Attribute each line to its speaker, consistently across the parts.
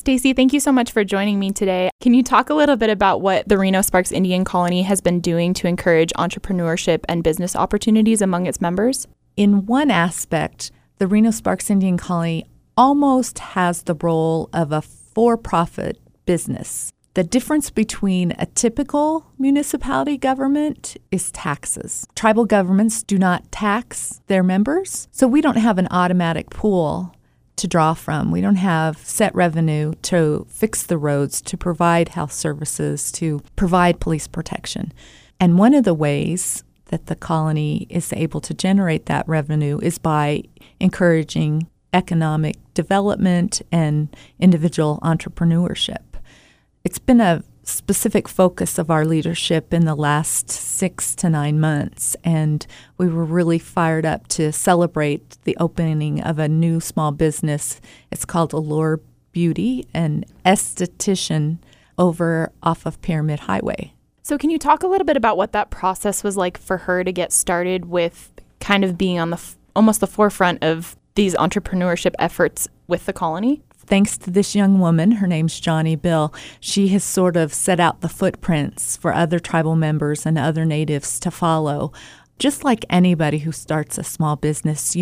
Speaker 1: Stacy, thank you so much for joining me today. Can you talk a little bit about what the Reno Sparks Indian Colony has been doing to encourage entrepreneurship and business opportunities among its members?
Speaker 2: In one aspect, the Reno Sparks Indian Colony almost has the role of a for-profit business. The difference between a typical municipality government is taxes. Tribal governments do not tax their members, so we don't have an automatic pool to draw from. We don't have set revenue to fix the roads, to provide health services, to provide police protection. And one of the ways that the colony is able to generate that revenue is by encouraging economic development and individual entrepreneurship. It's been a specific focus of our leadership in the last 6 to 9 months, and we were really fired up to celebrate the opening of a new small business. It's called Allure Beauty, an esthetician over off of Pyramid Highway.
Speaker 1: So can you talk a little bit about what that process was like for her to get started with kind of being on almost the forefront of these entrepreneurship efforts with the colony?
Speaker 2: Thanks to this young woman, her name's Johnny Bill, she has sort of set out the footprints for other tribal members and other natives to follow. Just like anybody who starts a small business,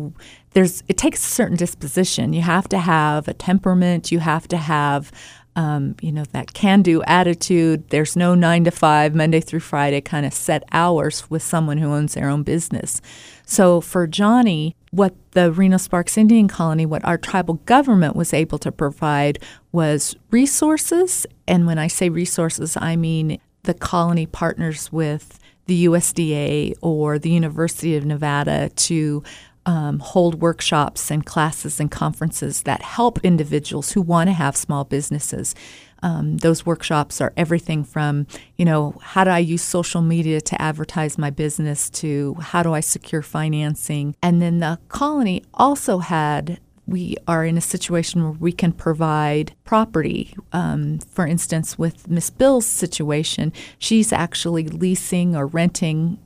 Speaker 2: it takes a certain disposition. You have to have a temperament. You have to have that can-do attitude. There's no 9 to 5, Monday through Friday kind of set hours with someone who owns their own business. So for Johnny, what the Reno Sparks Indian Colony, what our tribal government was able to provide was resources. And when I say resources, I mean the colony partners with the USDA or the University of Nevada to hold workshops and classes and conferences that help individuals who want to have small businesses. Those workshops are everything from, how do I use social media to advertise my business to how do I secure financing. And then the colony also we are in a situation where we can provide property. For instance, with Miss Bill's situation, she's actually leasing or renting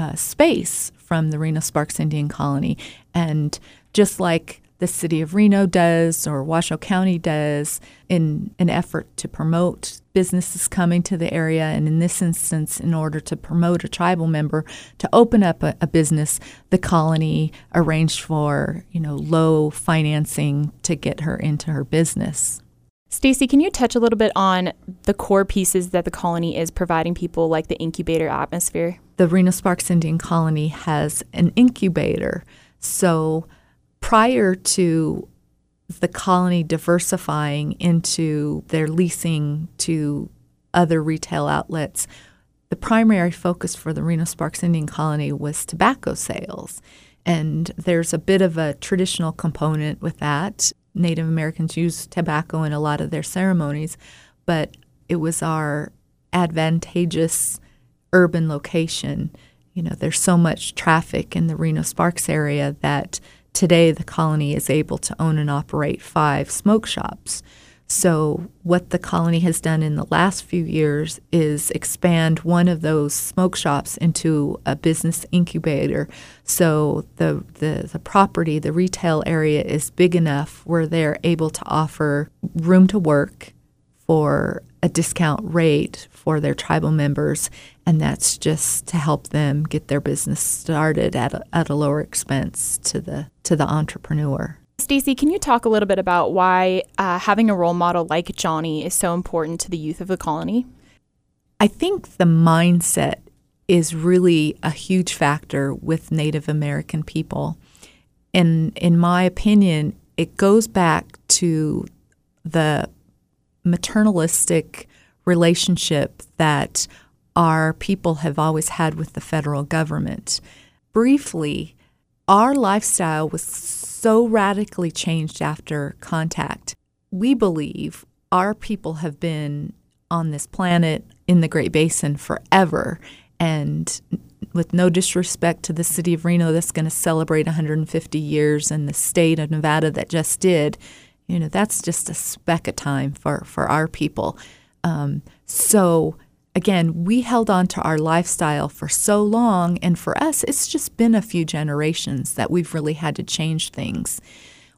Speaker 2: space from the Reno Sparks Indian Colony. And just like the city of Reno does or Washoe County does in an effort to promote businesses coming to the area, and in this instance, in order to promote a tribal member to open up a business, the colony arranged for, low financing to get her into her business.
Speaker 1: Stacy, can you touch a little bit on the core pieces that the colony is providing people, like the incubator atmosphere?
Speaker 2: The Reno Sparks Indian Colony has an incubator. So prior to the colony diversifying into their leasing to other retail outlets, the primary focus for the Reno Sparks Indian Colony was tobacco sales. And there's a bit of a traditional component with that. Native Americans use tobacco in a lot of their ceremonies, but it was our advantageous urban location. There's so much traffic in the Reno Sparks area that today the colony is able to own and operate 5 smoke shops. So what the colony has done in the last few years is expand one of those smoke shops into a business incubator. So the property, the retail area is big enough where they're able to offer room to work for a discount rate for their tribal members, and that's just to help them get their business started at a lower expense to the entrepreneur.
Speaker 1: Stacy, can you talk a little bit about why having a role model like Johnny is so important to the youth of the colony?
Speaker 2: I think the mindset is really a huge factor with Native American people. And in my opinion, it goes back to the maternalistic relationship that our people have always had with the federal government. Briefly, our lifestyle was so radically changed after contact. We believe our people have been on this planet in the Great Basin forever, and with no disrespect to the city of Reno that's going to celebrate 150 years and the state of Nevada that just did, that's just a speck of time for our people. So again, we held on to our lifestyle for so long, and for us, it's just been a few generations that we've really had to change things.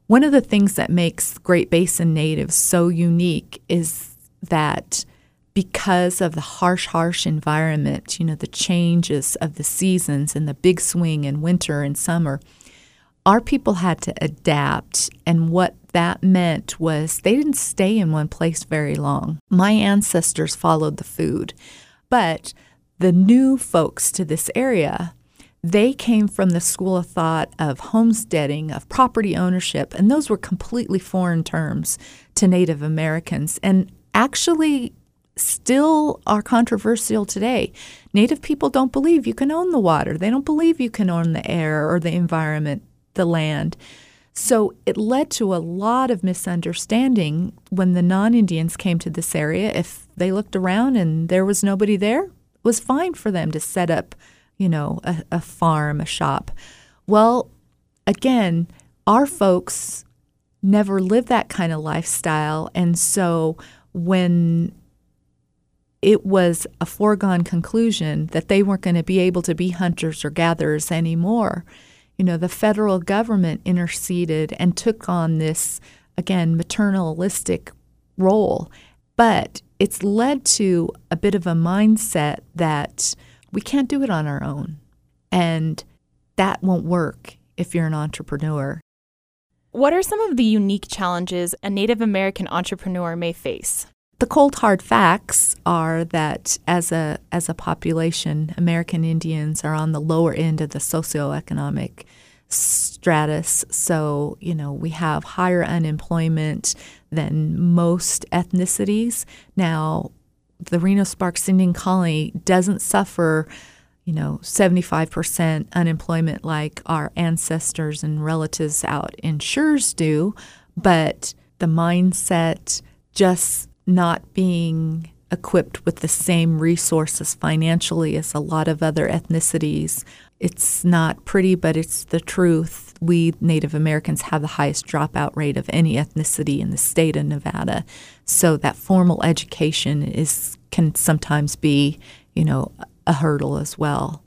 Speaker 2: One of the things that makes Great Basin natives so unique is that because of the harsh environment, the changes of the seasons and the big swing in winter and summer, our people had to adapt. And what that meant was they didn't stay in one place very long. My ancestors followed the food, but the new folks to this area, they came from the school of thought of homesteading, of property ownership, and those were completely foreign terms to Native Americans and actually still are controversial today. Native people don't believe you can own the water. They don't believe you can own the air or the environment, the land. So it led to a lot of misunderstanding when the non-Indians came to this area. If they looked around and there was nobody there, it was fine for them to set up a farm, a shop. Well, again, our folks never lived that kind of lifestyle. And so when it was a foregone conclusion that they weren't going to be able to be hunters or gatherers anymore, the federal government interceded and took on this, again, maternalistic role. But it's led to a bit of a mindset that we can't do it on our own. And that won't work if you're an entrepreneur.
Speaker 1: What are some of the unique challenges a Native American entrepreneur may face?
Speaker 2: The cold hard facts are that as a population, American Indians are on the lower end of the socioeconomic stratus. So, we have higher unemployment than most ethnicities. Now, the Reno-Sparks Indian Colony doesn't suffer, 75% unemployment like our ancestors and relatives out in Schurz do, but the mindset, just not being equipped with the same resources financially as a lot of other ethnicities. It's not pretty, but it's the truth. We Native Americans have the highest dropout rate of any ethnicity in the state of Nevada. So that formal education can sometimes be, a hurdle as well.